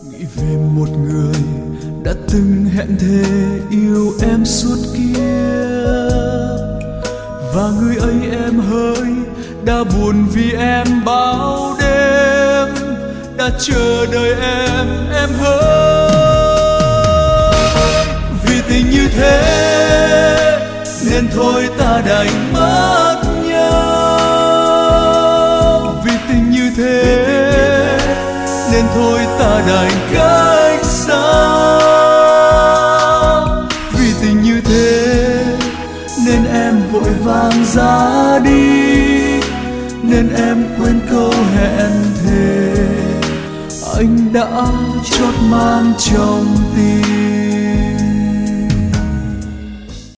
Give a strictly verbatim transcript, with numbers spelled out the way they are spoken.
Nghĩ về một người đã từng hẹn thề yêu em suốt kiếp, và người ấy em hỡi đã buồn vì em bao đêm, đã chờ đợi em em hỡi. Vì tình như thế nên thôi ta đành mất nhau, vì tình như thế nên thôi ta đành cách xa. Vì tình như thế nên em vội vàng ra đi, nên em quên câu hẹn thề anh đã chót mang trong tim.